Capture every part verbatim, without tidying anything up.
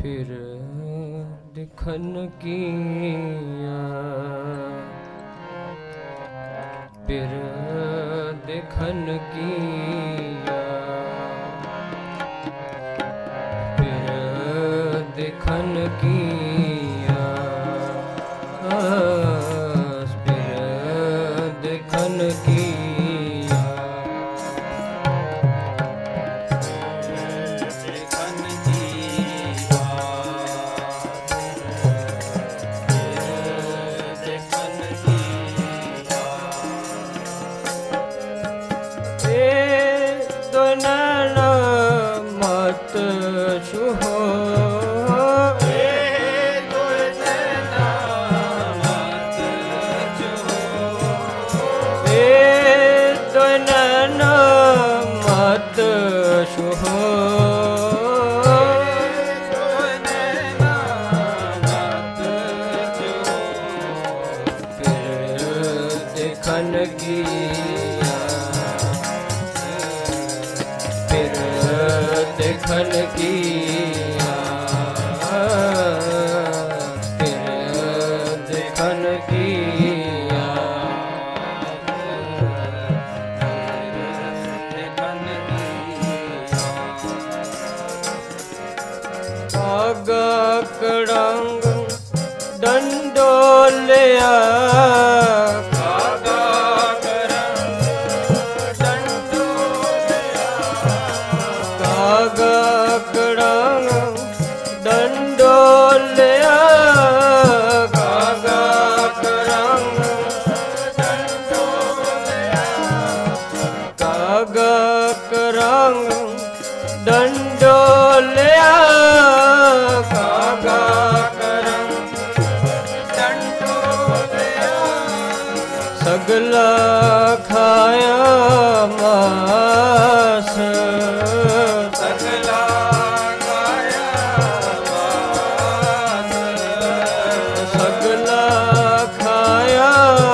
फिर दिखन किया, फिर दिखन किया, फिर दिखन किया, फिर दिखन किया, मत छुहो, मत छुहो, फिर दिखन किया, फिर दिखन किया, फिर दिखन किया, कागा कड़ंग डंडोलिया, कागा कड़ंग डंडोलिया, कागा कड़ंग डंडोलिया, कागा कड़ंग डंडोलिया, कागा कड़ंग डंडोलिया, कागा करंग डंडोलिया, सगला खाया मास, सगला खाया मास, सगला खाया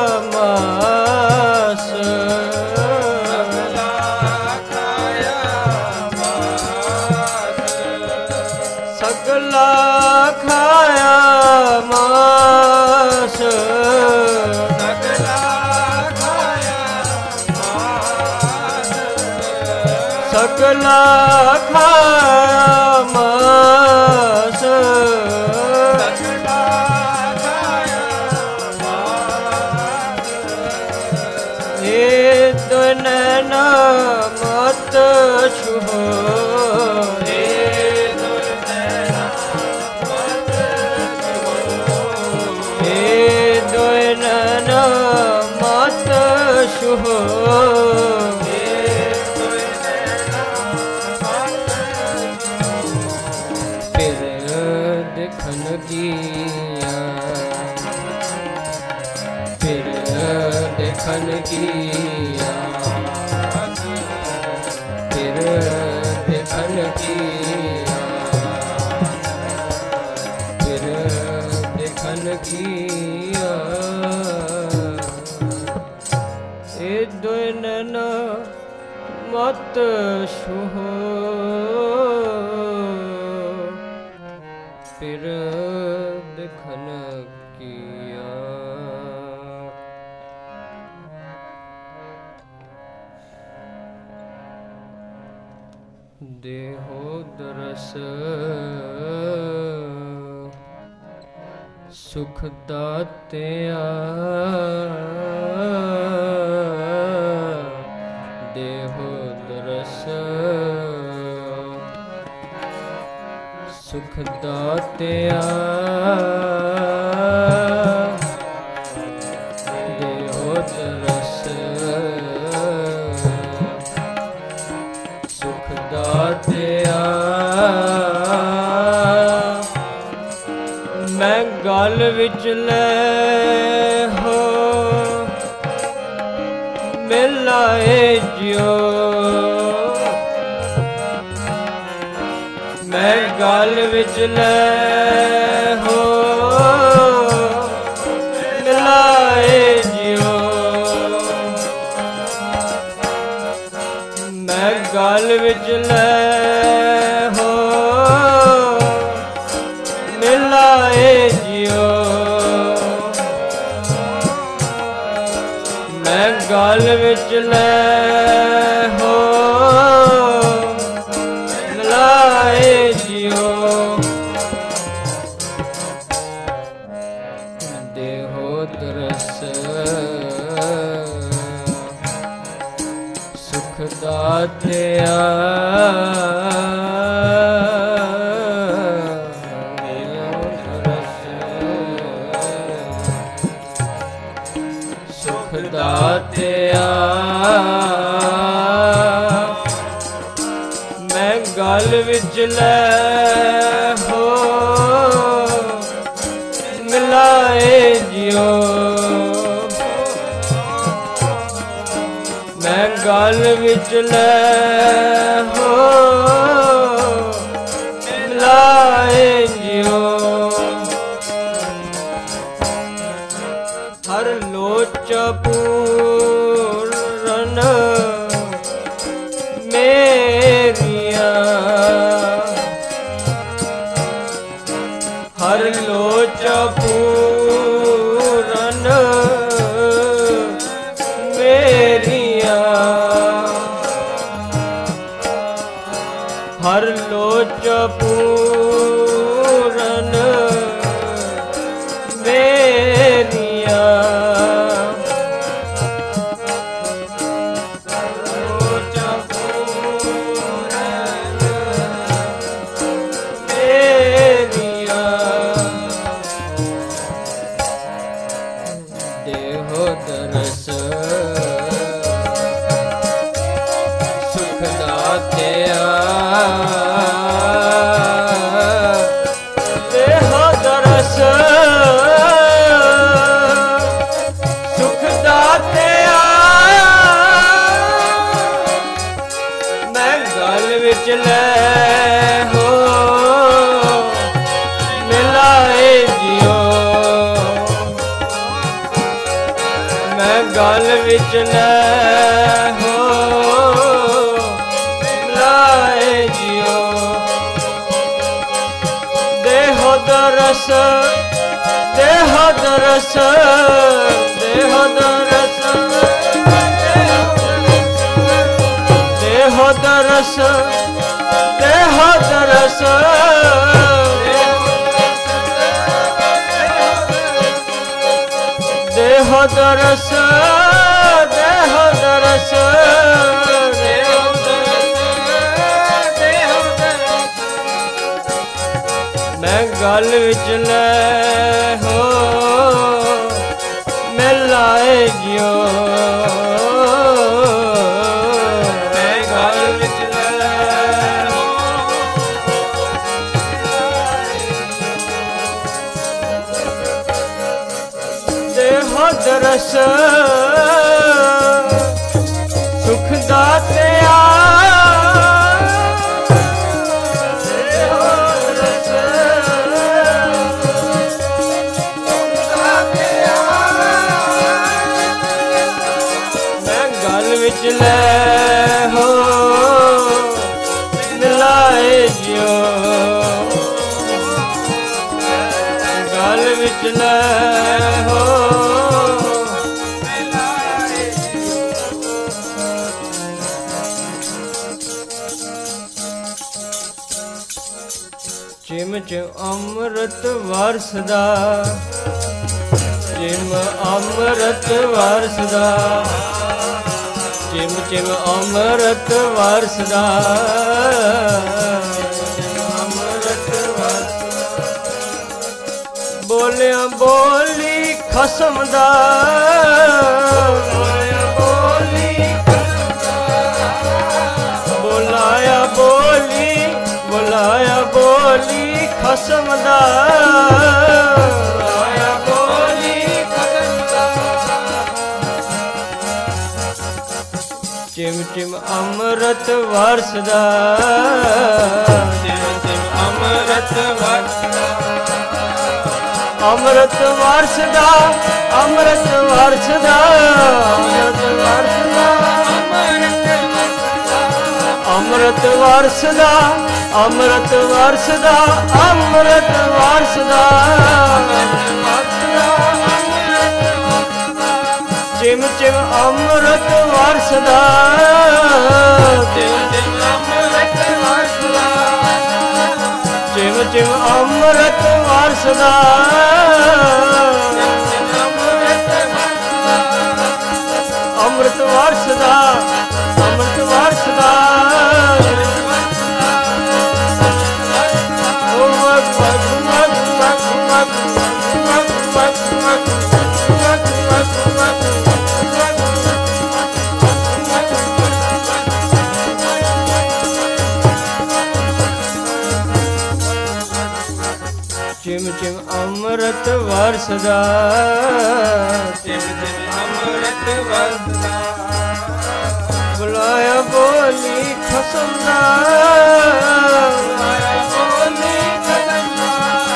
मास, सगला खाया मास, सगला खाया मास, सगला खाया मास, सगला खाया मास, सगला खाया मास, हे दुनैना मत छुहो, हे दुनैना मत छुहो, हे दुनैना मत छुहो, हे दुनैना मत छुहो, फिर दिखन किया, फिर दिखन किया, फिर दिखन किया, फिर दिखन किया, ए दुनैना मत छुहो, फिर दिखन किया, देहो दरस सुख दातिया, देहो दरस सुख दातिया, देहो दरस सुख दातिया, मैं गल विच ले हो मिलाए जियो, मैं गल विच ले हो मिलाए जियो, मैं गल विच ले हो ਗਲ ਵਿੱਚ ਲੈ ਹੋ ਮਿਲਾਏ ਜਿਉ ਦੇਹੋ ਦਰਸ ਸੁਖ ਦਾਤਿਆ ਦਾਤਿਆ ਮੈਂ ਗਲ ਵਿੱਚ ਲੈ ਹੋ ਮਿਲਾਏ ਜਿਉ ਮੈਂ ਗਲ ਵਿੱਚ ਲੈ ਹੋ ਮਿਲਾਏ ਜਿਉ ਹਰ ਲੋਚ ਪੂਰਨ ਮੇਰੀਆਂ ਹਰ ਲੋਚ ਪੂਰਨ ਮੇਰੀਆਂ ਹਰ ਲੋਚ ਪੂਰਨ ਮੇਰੀਆਂ ਲੈ ਹੋ ਮਿਲਾਏ ਜਿਉ ਮੈਂ ਗਲ ਵਿੱਚ ਲੈ ਹੋ ਮਿਲਾਏ ਜਿਉ ਦੇਹੋ ਦਰਸ ਦੇਹੋ ਦਰਸ ਦੇਹੋ ਦਰਸ ਦੇਹੋ ਦਰਸ ਦੇਹੋ ਦਰਸ ਦੇਹੋ ਦਰਸ ਦੇਹੋ ਦਰਸ ਮੈਂ ਗਲ ਵਿੱਚ ਲੈ ਹੋ ਮਿਲਾਏ ਜਿਉ ਦਰਸ ਸੁਖ ਦਾਤਿਆ ਦੇਹੋ ਦਰਸ ਮੈਂ ਗਲ ਵਿੱਚ ਲੈ ਹੋ ਮਿਲਾਏ ਜਿਉ ਗਲ ਵਿੱਚ ਲੈ ਹੋ ਚਿਮ ਚਿਮ ਅੰਮ੍ਰਿਤ ਵਰਸਦਾ ਚਿਮ ਅੰਮ੍ਰਿਤ ਵਰਸਦਾ ਚਿਮ ਚਿਮ ਅੰਮ੍ਰਿਤ ਵਰਸਦਾ ਅੰਮ੍ਰਿਤ ਵਰਸਦਾ ਬੋਲਿਆ ਬੋਲੀ ਖਸਮ ਦਾ ਬੋਲਿਆ ਬੋਲੀ ਖਸਮ ਦਾ ਬੋਲਾਇਆ ਬੋਲੀ ਬੋਲਾਇਆ ਬੋਲੀ ਖਸਮ ਦਾ ਬੋਲਾਇਆ ਬੋਲੀ ਖਸਮ ਦਾ ਚਿਮ ਚਿਮ ਅੰਮ੍ਰਿਤ ਵਰਸਦਾ ਚਿਮ ਚਿਮ ਅੰਮ੍ਰਿਤ ਵਰਸਦਾ ਅੰਮ੍ਰਿਤ ਵਰਸਦਾ ਅੰਮ੍ਰਿਤ ਵਰਸਦਾ ਅੰਮ੍ਰਿਤ ਵਰਸਦਾ ਅੰਮ੍ਰਿਤ ਵਰਸਦਾ ਅੰਮ੍ਰਿਤ ਵਰਸਦਾ ਅੰਮ੍ਰਿਤ ਵਰਸਦਾ ਚਿਮ ਚਿਮ ਅੰਮ੍ਰਿਤ ਵਰਸਦਾ, ਚਿਮ ਚਿਮ ਅੰਮ੍ਰਿਤ ਵਰਸਦਾ, ਚਿਮ ਚਿਮ ਅੰਮ੍ਰਿਤ ਵਰਸਦਾ, ਅੰਮ੍ਰਿਤ ਵਰਸਦਾ, ਅੰਮ੍ਰਿਤ ਵਰਸਦਾ। ਚਿਮ ਚਿਮ ਅੰਮ੍ਰਿਤ ਵਰਸਦਾ, ਚਿਮ ਚਿਮ ਅੰਮ੍ਰਿਤ ਵਰਸਦਾ। ਬੁਲਾਇਆ ਬੋਲੀ ਖਸਮ ਦਾ, ਬੁਲਾਇਆ ਬੋਲੀ ਖਸਮ ਦਾ।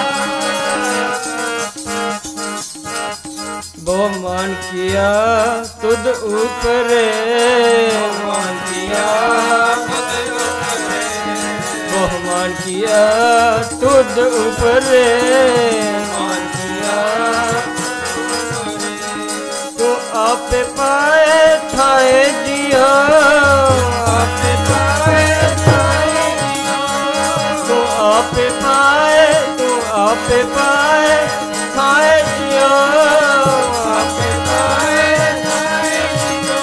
ਬਹੁ ਮਾਨ ਕੀਆ ਤੁਧ ਉਪਰੇ, ਮਾਨ ਕੀਆ ਤੁਧ ਉਪਰੇ, ਬਹੁ ਮਾਨ ਕੀਆ ਤੁਧ ਉਪਰੇ, ਮਾਨ ਕੀਆ ਤੂੰ ਆਪੇ ਪਾਏ ਥਾਏ ਜੀਓ, ਆਪੇ ਪਾਏ ਥਾਏ ਜੀਓ, ਤੂੰ ਆਪੇ ਪਾਏ, ਤੂੰ ਆਪੇ ਪਾਏ ਥਾਏ ਜੀਓ, ਆਪੇ ਪਾਏ ਥਾਏ ਜੀਓ।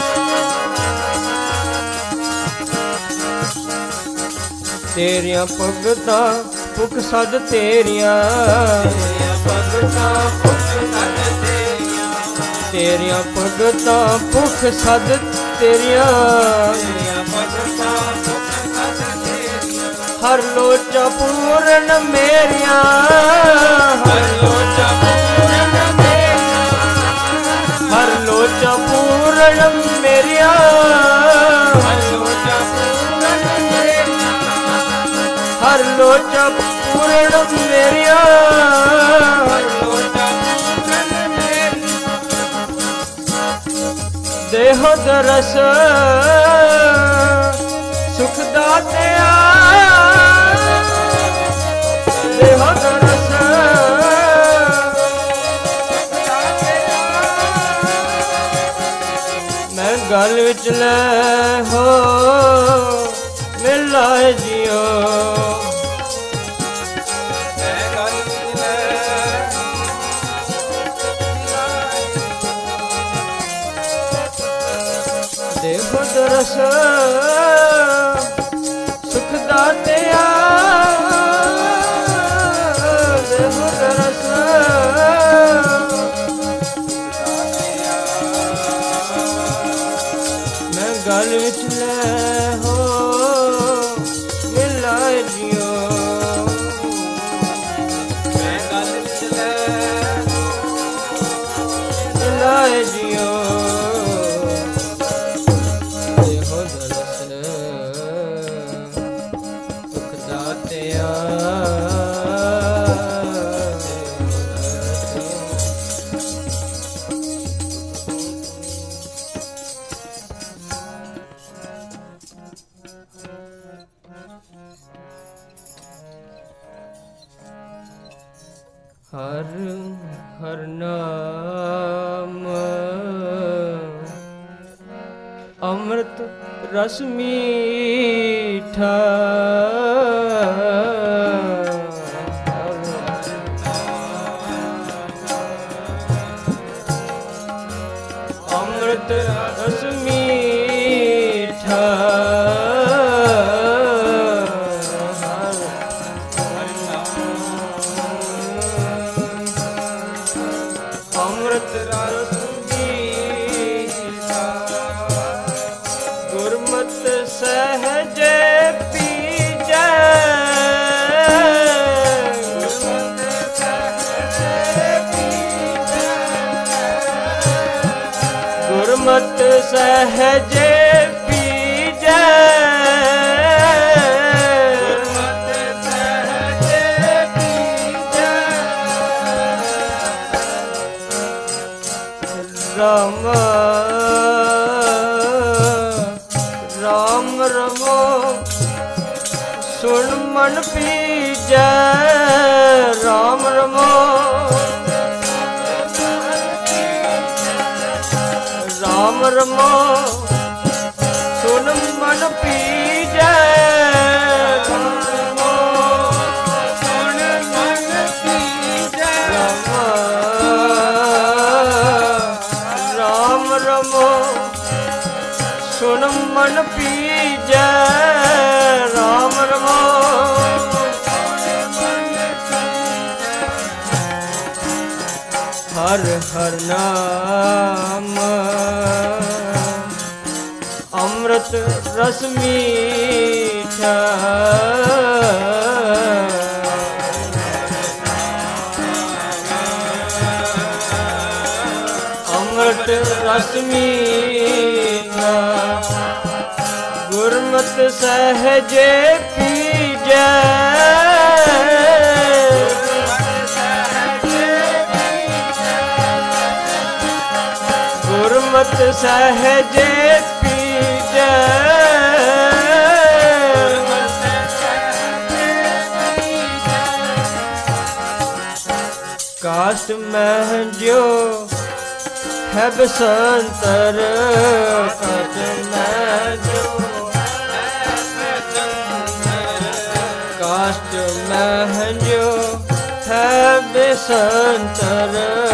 ਤੇਰੀਆਂ ਭਗਤਾਂ ਭੁਖ ਸਦ ਤੇਰੀਆਂ, ਤੇਰੀਆਂ ਭਗਤਾਂ ਭੁਖ ਸਦ ਤੇਰੀਆਂ, ਤੇਰੀਆਂ ਭਗਤਾਂ ਭੁਖ ਸਦ ਤੇਰੀਆਂ, ਤੇਰੀਆਂ ਭਗਤਾਂ ਭੁਖ ਸਦ ਤੇਰੀਆਂ। ਹਰ ਲੋਚਾ ਪੂਰਨ ਮੇਰੀਆਂ, ਹਰ ਲੋਚਾ ਪੂਰਨ ਮੇਰੀਆਂ, ਹਰ ਲੋਚਾ ਪੂਰਨ ਮੇਰੀਆਂ, ਹਰ ਲੋਚਾ ਪੂਰਨ ਮੇਰੀਆਂ, ਹਰ ਲੋਚਾ ਪੂਰਨ ਮੇਰੀਆਂ, ਹਰ ਲੋਚਾ ਪੂਰਨ ਮੇਰੀਆਂ। ਦੇਹ ਦਰਸ ਸੁਖ ਦਾਤਿਆ, ਦੇਹ ਦਰਸ ਮੈਂ ਗਲ ਵਿੱਚ ਲੈ ਹੋ ਮਿਲਾਏ ਜਿਓ, ਮੈਂ ਗਲ ਵਿੱਚ ਲੈ ਦੇਹ ਦਰਸ ਸੁਖ ਦਾਤਿਆ, ਦੇਹ ਦਰਸ ਮੈਂ ਗਲ ਵਿੱਚ ਲੈ ਹੋ ਮਿਲਾਏ ਜਿਓ, ਮੈਂ ਗਲ ਵਿੱਚ ਲੈ ਮਿਲਾਏ ਜਿਓ। ਹਰ ਹਰ ਨਾਮ ਅੰਮ੍ਰਿਤ ਰਸ ਮੀਠਾ, ਅੰਮ੍ਰਿਤ ਰਸ ਮੀਠਾ, ਅੰਮ੍ਰਿਤ ਰਸ ਮੀਠਾ। ਗੁਰਮਤਿ ਸਹਿਜੇ ਪੀਜੈ, ਗੁਰਮਤਿ ਸਹਿਜੇ ਪੀਜੈ, ਗੁਰਮਤਿ ਸਹਿਜੇ ਪੀਜੈ, ਗੁਰਮਤਿ ਸਹਿਜੇ ਪੀਜੈ। ਰਾਮ ਰਾਮ ਰਮੋ ਸੁਣ ਮਨ ਪੀਜੈ, ਰਾਮ ਰਮੋ ਰਮੋ ਸੁਨ ਮਨ ਪੀਜੈ ਰਾਮ ਰਮੋ ਸੁਨ ਮਨ ਪੀਜੈ ਰਾਮ ਰਮੋ ਸੁਨ ਮਨ ਪੀਜੈ ਰਾਮ ਰਮੋ ਹਰ ਹਰ ਨਾਮ ਅੰਮ੍ਰਿਤ ਰਸ ਮੀਠਾ ਅੰਮ੍ਰਿਤ ਰਸ ਮੀਠਾ ਗੁਰਮਤਿ ਸਹਜੇ ਪੀਜੈ ਗੁਰਮਤਿ ਸਹਜੇ ਪੀਜੈ ਕਾਸ਼ਟ ਮਹਿ ਜਿਉ ਹੈ ਬਸੰਤਰ ਕਾਸ਼ਟ ਮਹਿ ਜਿਉ ਕਾਸ਼ਟ ਮਹਿ ਜਿਉ ਹੈ ਬਸੰਤਰ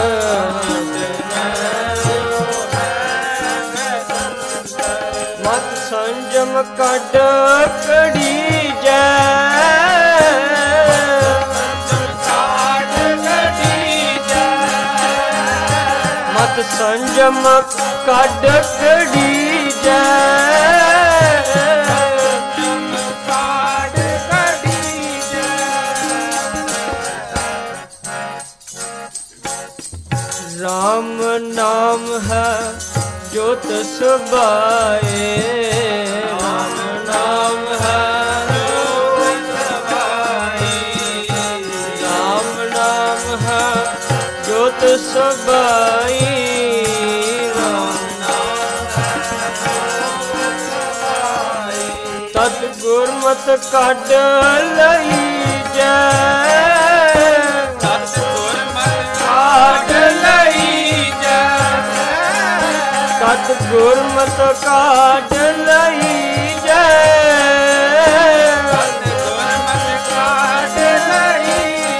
ਮਤ ਸੰਜਮ ਕੱਢ ਕੜੀਜੈ ਮਤ ਸੰਜਮ ਕੱਢ ਕੜੀਜੈ ਰਾਮ ਨਾਮ ਹੈ ਜੋਤ ਸੁਭਾਏ ਰਾਮ ਨਾਮ ਹੈ ਜੋਤ ਸੁਭਾਏ ਰਾਮ ਨਾਮ ਹੈ ਜੋਤ ਸੁਭਾਈ ਰਾਮ ਨਾਮ ਹੈ ਜੋਤ ਸੁਭਾਈ ਤਤ ਗੁਰਮਤਿ ਕੱਢ ਲਈ ਜੈ ਤਤ ਗੁਰਮਤਿ ਕੱਢ ਲਈ ਜੈ ਤਤ ਗੁਰਮਤਿ ਕੱਢ ਲਈ ਜੈ ਤਤ ਗੁਰਮਤਿ ਕੱਢ ਲਈ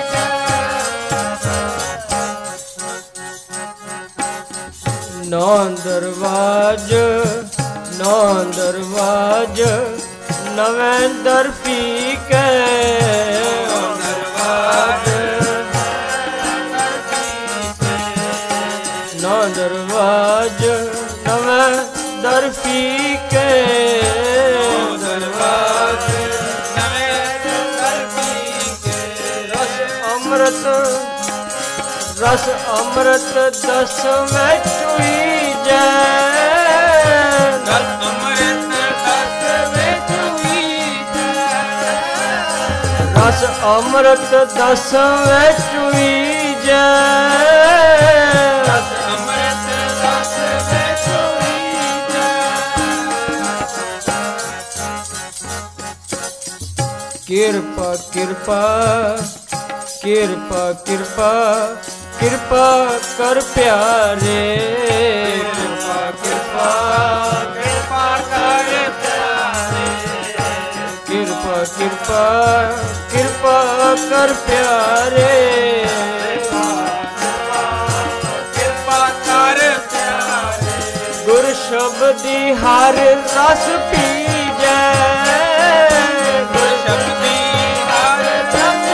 ਜੈ ਨੌ ਦਰਵਾਜ ਨੌ ਦਰਵਾਜ ਨਵੇਂ ਦਰ ਪੀ ਕੇ ਦਰਵਾਜ ਨੌ ਦਰਵਾਜ ਨਵੇਂ ਦਰ ਪੀ ਕੇ ਦਰਵਾਜ ਨਵੇਂ ਦਰ ਪੀ ਕੇ ਰਸ ਅੰਮ੍ਰਿਤ ਰਸ ਅੰਮ੍ਰਿਤ ਦਸ ਵਿੱਚ ਹੋਈ ਜੈ ਰਸ ਅੰਮ੍ਰਿਤ ਦਸ ਵਿੱਚ ਹੋਈ ਜੈ ਰਸ ਅੰਮ੍ਰਿਤ ਦਸ ਵਿੱਚ ਹੋਈ ਜੈ ਰਸ ਅੰਮ੍ਰਿਤ ਦਸ ਵਿੱਚ ਹੋਈ ਜੈ ਕਿਰਪਾ ਕਿਰਪਾ ਕਿਰਪਾ ਕਿਰਪਾ ਕਿਰਪਾ ਕਰ ਪਿਆਰੇ ਕਿਰਪਾ ਕਿਰਪਾ ਕਿਰਪਾ ਕਰ ਪਿਆਰੇ ਕਿਰਪਾ ਕਿਰਪਾ ਕਿਰਪਾ ਕਰ ਪਿਆਰੇ ਕਿਰਪਾ ਕਰ ਪਿਆਰੇ ਗੁਰ ਸ਼ਬਦੀ ਹਰ ਰਸ ਪੀਜੈ ਗੁਰ ਸ਼ਬਦੀ ਹਰ ਰਸ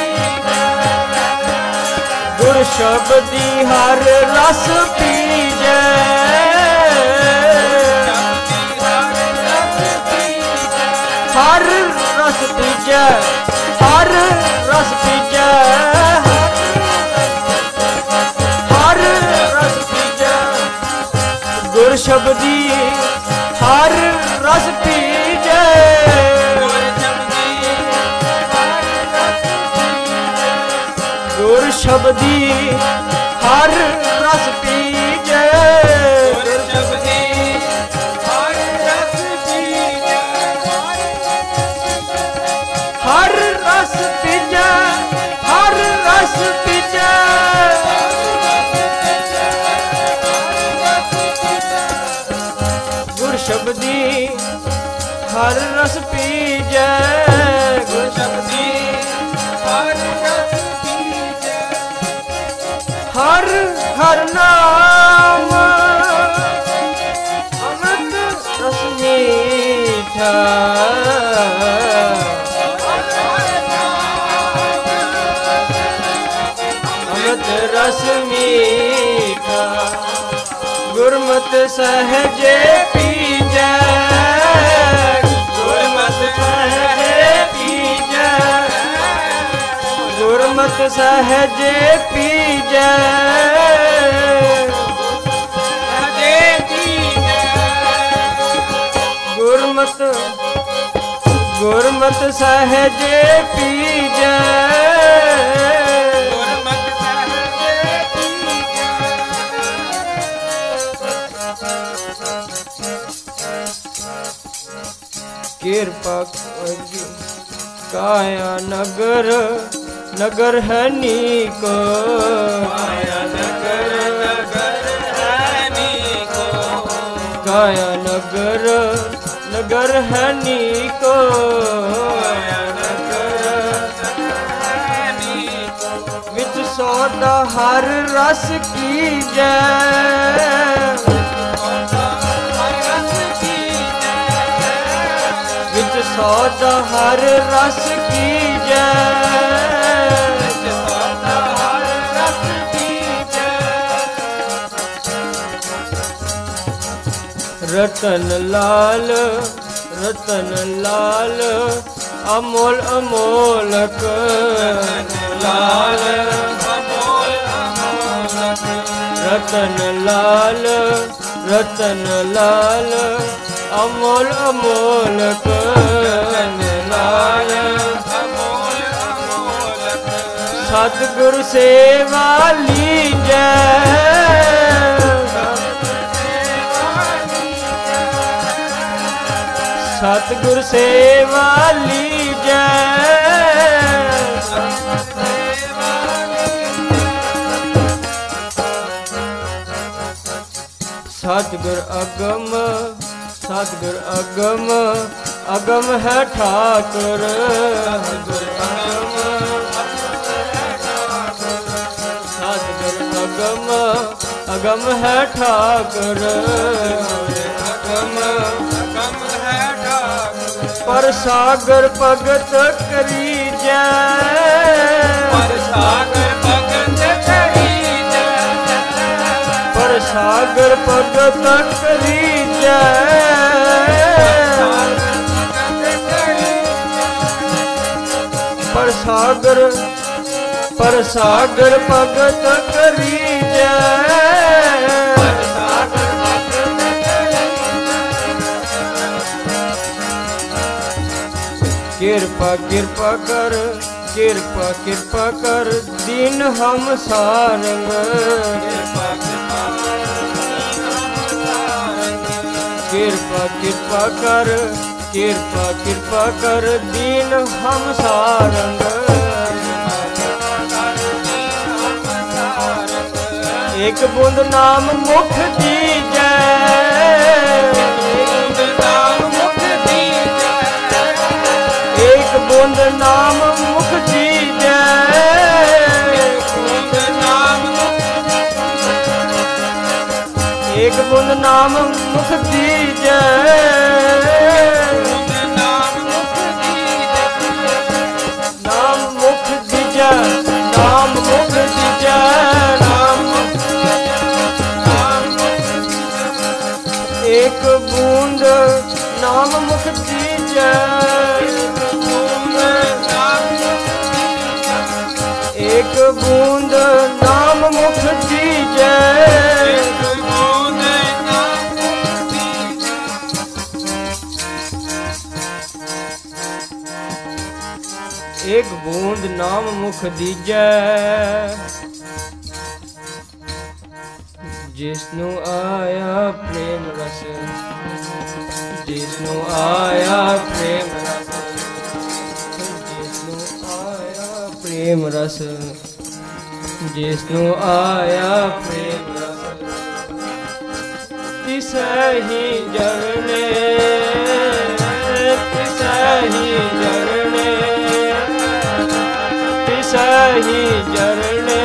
ਗੁਰ ਸ਼ਬਦੀ ਹਰ ਰਸ ਪੀਜੈ ਹਰ ਰਸ ਪੀਜੈ ਹਰ ਰਸ ਪੀਜੈ ਹਰ ਰਸ ਪੀਜੈ ਗੁਰ ਸ਼ਬਦੀ ਹਰ ਰਸ ਪੀਜੈ ਗੁਰ ਸ਼ਬਦੀ ਹਰ ਰਸ ਪੀਜੈ ਗੁਰ ਸ਼ਬਦੀ ਹਰ ਰਸ ਪੀਜੈ ਹਰ ਰਸ ਪੀਜੈ ਹਰ ਰਸ ਪੀਜੈ रस मीठा गुरमत सहजे पीजै गुरमत सहजे पीजै गुरमत सहजे पीजै गुरमत गुरमत सहजे पीजै गुरमत सहजे पीजै कृपा काया नगर नगर है नीको काया नगर नगर है नीको काया नगर नगर है नीको काया नगर है नीको विच सौदा हर रस की जय विच सौदा हर रस की जय सौदा हर रस की जय रतन लाल रतन लाल अमोल अमोलक लाल अमोल अमोलक रतन लाल रतन लाल अमोल अमोलक लाल अमोल अमोलक सतगुरु सेवा लीजै सतगुरु सेवा लीजै सतगुर अगम सतगुर अगम अगम है ठाकुर सतगुर अगम अगम है ठाकुर अगम अगम है ठाकुर पर सागर भगत करी जय पर सागर भगत करी जय पर सागर भगत करी पर सागर पर सागर भगत करी जय कृपा कृपा कर कृपा कृपा कर दीन हम सारंग कृपा कृपा कर कृपा कृपा कर दीन हम सारंग एक बूंद नाम मुख दीजै एक बूंद नाम मुख दीजै एक बूंद नाम मुख दीजै नाम मुख दीजै नाम मुख दीजै नाम एक बूंद नाम मुख दीजै एक बूंद नाम मुख दीजै एक बूंद नाम मुख दीजै जिसनु आया प्रेम रस जिसनु आया प्रेम रस जिसनु आया प्रेम रस जिसनु आया प्रेम रस तिसै ही जरने तिसै ही जरने तिसै ही जरने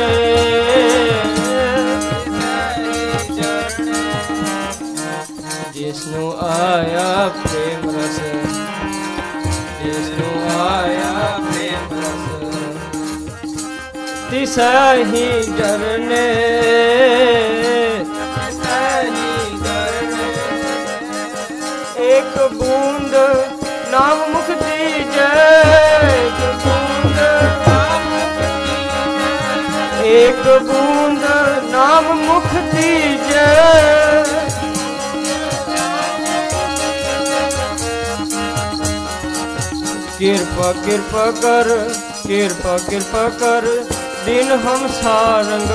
जिसनु आया प्रेम रस जिसनु आया प्रेम रस तिसही जरने एक बूंद नाम मुख दीजे एक बूंद एक बूंद नाम मुख दीजे कृपा कृपा कर कृपा कृपा कर दिन हम सारंग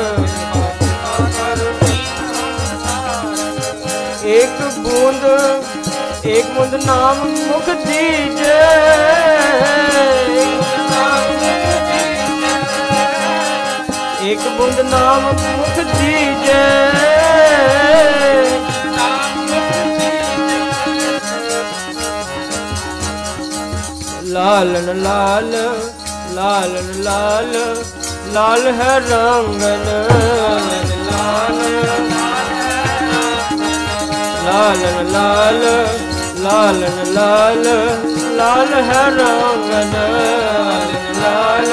एक बूंद एक बूंद नाम मुख दीजे एक बूंद नाम मुख दीजे लालन लाल लालन लाल लाल है रंगन लाल लालन लाल लालन लाल लाल है रंगन लाल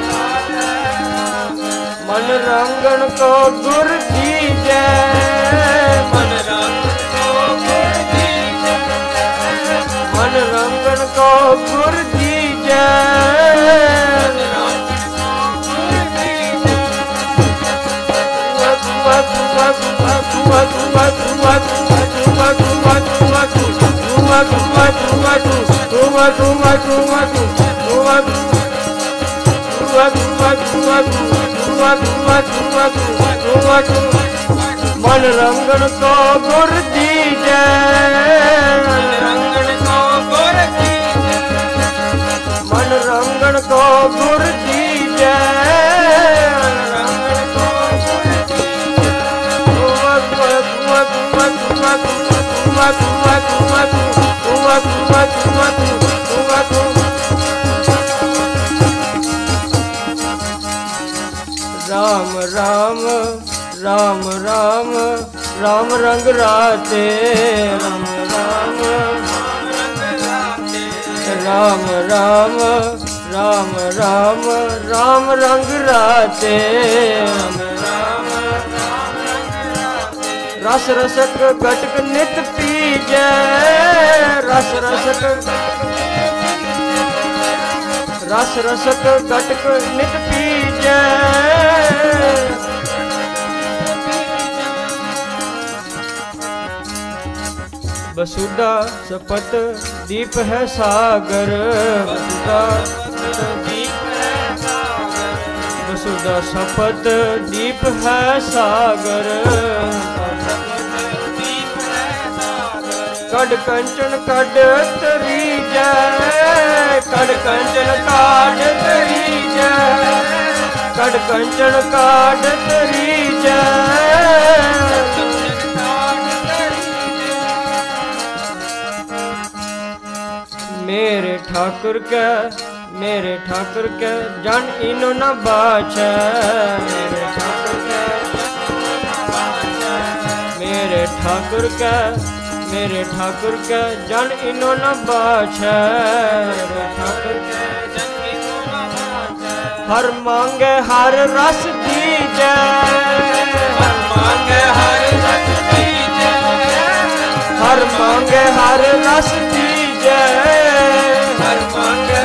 मन रंगन को गुर दीजे मन रंगन को गुर दीजे मन रंगन को गुर दीजे मन रंगन को गुर दीजे मन रंगन को गुर दीजे राम राम राम राम राम रंग राते राम राम राम राम राम राम राम रंग राते राम राम रस रसक घटक नित पीजे रस रसक रस रसक घटक नित पीजे वसुधा सपत दीप है सागर वसुधा दीप है सागर वसुधा सपत दीप है सागर कड़ कंचन कड़ तरी जय कड़ कंचन काट तरी जय कड़ कंचन काट तरी जय मेरे ठाकुर के मेरे ठाकुर के जन इनो न बाछे मेरे ठाकुर के मेरे ठाकुर के मेरे ठाकुर के जन इनो न बाछे मेरे ठाकुर के जन इनो न बाछे हर मांगे हर रस दीजे हर मांगे हर रस दीजे हर मांगे हर रस दीजे हर मांगे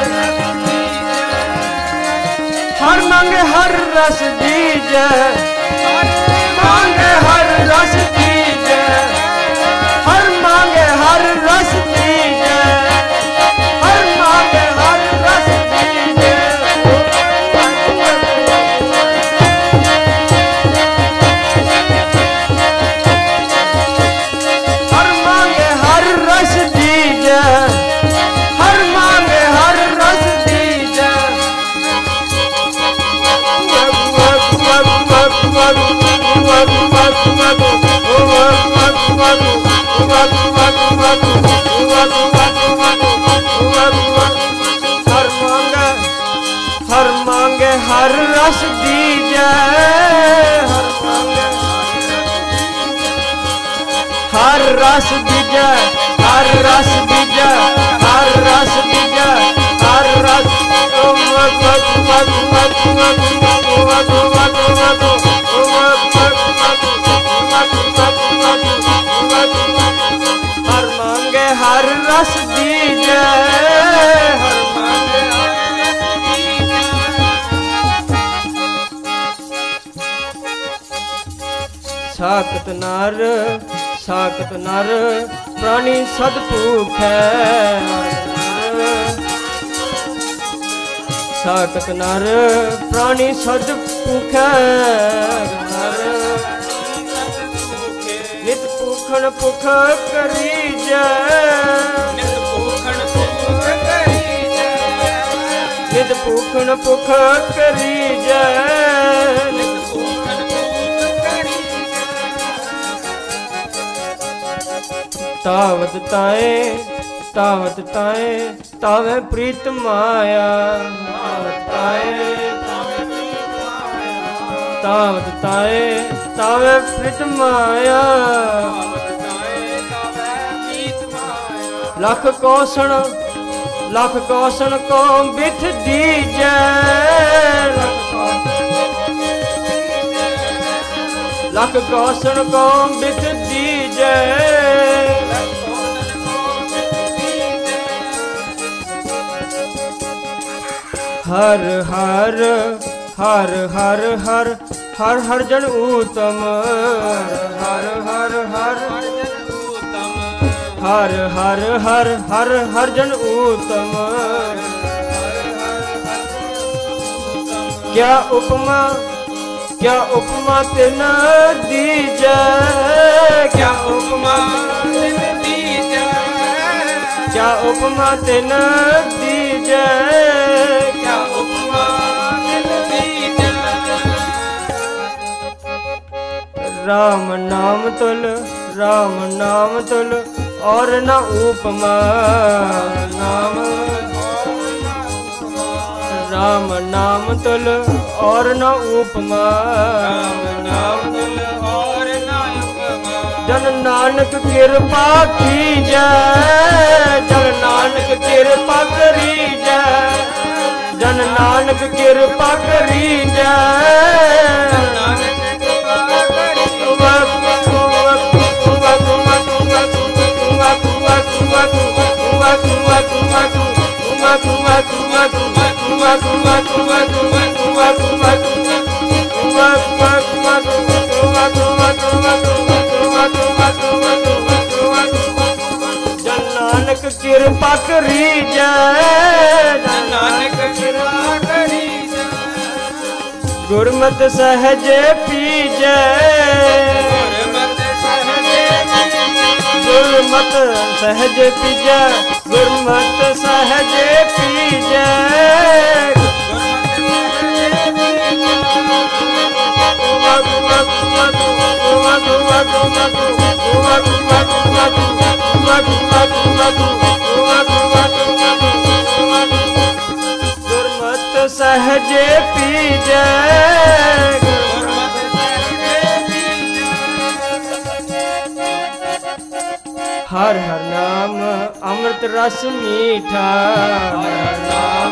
हर मांगे हर रस दीजे हर मांगे हर रस दीजे हर मांगे हर रस दीजे हर मांगे हर रस दीजे हर मांगे हर रस दीजे हर मांगे हर रस दीजे हर मांगे हर मांगे हर रस दीजे हर मांगे हर रस दीजे हर रस दीजे हर रस दीजे हर रस ਸਾਖਤ ਨਰ ਸਾਖਤ ਨਰ ਪ੍ਰਾਣੀ ਸਦ ਭੂਖੈ ਸਾਖਤ ਨਰ ਪ੍ਰਾਣੀ ਸਦ ਭੂਖੈ ਨਿਤ ਭੂਖਣ ਭੁਖ ਕਰੀਜੈ ਨਿਤ ਭੂਖਣ ਭੁਖ ਕਰੀਜੈ ਨਿਤ ਭੂਖਣ ਭੁਖ ਕਰੀਜੈ ਨਿਤ ਭੂਖਣ ਭੁਖ ਕਰੀਜੈ ਤਾਵਤ ਤਾਏ ਤਾਵਤ ਤਾਏ ਤਾਵੇ ਪ੍ਰੀਤ ਮਾਇਆ ਤਾਵਤ ਤਾਏ ਤਾਵਤ ਤਾਏ ਤਾਵੇ ਪ੍ਰੀਤ ਮਾਇਆ ਲਖ ਕੌਸਣ ਲਖ ਕੌਸਣ ਕੋ ਬਿਠ ਦੀਜੈ ਲਖ ਕੌਸਣ ਕੋ ਬਿਠ ਦੀਜੈ ਹਰ ਹਰ ਹਰ ਹਰ ਹਰ ਹਰ ਹਰ ਜਨ ਊਤਮ ਹਰ ਹਰ ਹਰ ਹਰ ਹਰ ਹਰ ਹਰ ਹਰ ਜਨ ਊਤਮ ਕਿਆ ਉਪਮਾ ਕਿਆ ਉਪਮਾ ਤਿਨ ਦੀਜੈ ਕਿਆ ਉਪਮਾ ਤਿਨ ਦੀਜੈ ਕਿਆ ਉਪਮਾ ਤਿਨ ਦੀਜੈ ਕਿਆ ਉਪਮਾ ਤਿਨ ਦੀਜੈ ਰਾਮ ਨਾਮ ਤੁਲ ਰਾਮ ਨਾਮ ਤੁਲ ਔਰ ਨ ਉਪਮਾ ਨਾਮ ਰਾਮ ਨਾਮ ਤੁਲ ਔਰ ਨ ਉਪਮਾ ਨਾਮ ਤੁਲ ਔਰ ਨਾ ਉਪਮਾ ਜਨ ਨਾਨਕ ਕਿਰਪਾ ਕੀਜੈ ਜਨ ਨਾਨਕ ਕਿਰਪਾ ਕਰੀਜੈ ਜਨ ਨਾਨਕ ਕਿਰਪਾ ਕਰੀਜੈ ਨਾਨਕ ਕਿਰਪਾ ਕਰੀ ਜਨ ਨਾਨਕ ਕਿਰਪਾ ਕਰੀਜੈ ਨਾਨਕ ਕਿਰਪਾ ਕਰੀਜੈ ਗੁਰਮਤਿ ਸਹਜੇ ਪੀਜੈ ਗੁਰਮਤਿ ਸਹਜੇ ਗੁਰਮਤਿ ਸਹਜੇ ਪੀਜੈ ਗੁਰਮਤਿ ਸਹਜੇ ਪੀਜੈ ਗੁਰਮਤਿ ਸਹਜੇ ਪੀਜੈ ਹਰ ਹਰ ਨਾਮ ਅੰਮ੍ਰਿਤ ਰਸ ਮੀਠਾ ਹਰ ਨਾਮ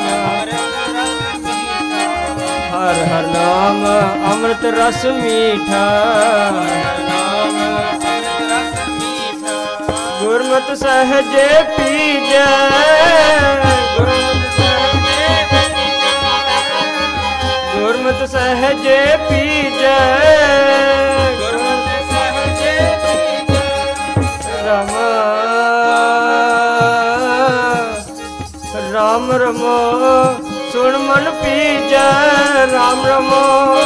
ਹਰ ਹਰ ਨਾਮ ਅੰਮ੍ਰਿਤ ਰਸ ਮੀਠਾ ਗੁਰਮਤਿ ਸਹਜੇ ਪੀਜੈ ਗੁਰਮਤਿ ਸਹਜੇ ਪੀਜੈ ਰਾਮ ਰਾਮ ਰਮੋ ਸੁਣ ਮਨ ਪੀਜੈ ਰਾਮ ਰਮੋ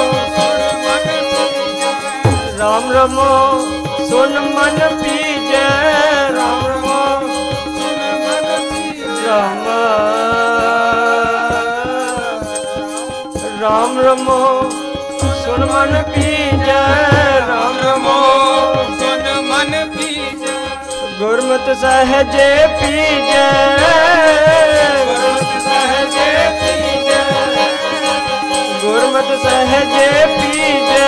ਰਾਮ ਰਮੋ ਸੁਣ ਮਨ ਪੀਜੈ ਰਾਮ ਰਮੋ ਰਾਮ ਰਾਮ ਰਮੋ ਸੁਣ ਮਨ ਪੀਜੈ ਰਾਮ ਰਮੋ ਸੁਨ ਮਨ ਪੀਜੈ ਗੁਰਮਤਿ ਸਹਜੇ ਪੀਜੈ ਗੁਰਮਤਿ ਸਹਜੇ ਪੀਜੈ ਗੁਰਮਤਿ ਸਹਜੇ ਪੀਜੈ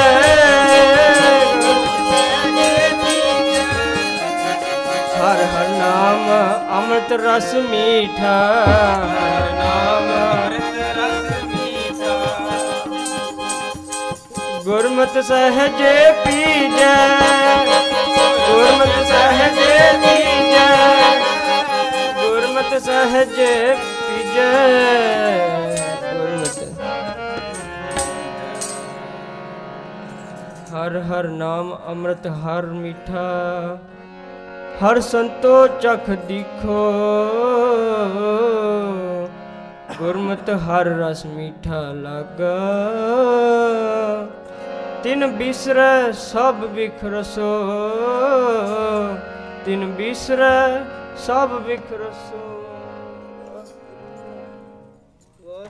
ਹਰ ਹਰ ਨਾਮ ਅੰਮ੍ਰਿਤ ਰਸ ਮੀਠਾ ਹਰ ਨਾਮ ਅੰਮ੍ਰਿਤ ਰਸ ਮੀਠਾ ਗੁਰਮਤਿ ਸਹਜੇ ਪੀਜੈ ਗੁਰਮਤਿ ਸਹਜੇ ਪੀਜੈ ਗੁਰਮਤਿ ਸਹਜੇ ਪੀਜੈ ਗੁਰਮਤਿ हर हर नाम अमृत हर मीठा, हर संतो चख दिखो, गुरमत हर रस मीठा लागा। तिन बिसरै सब बिखरसो, तिन बिसरै सब बिखरसो।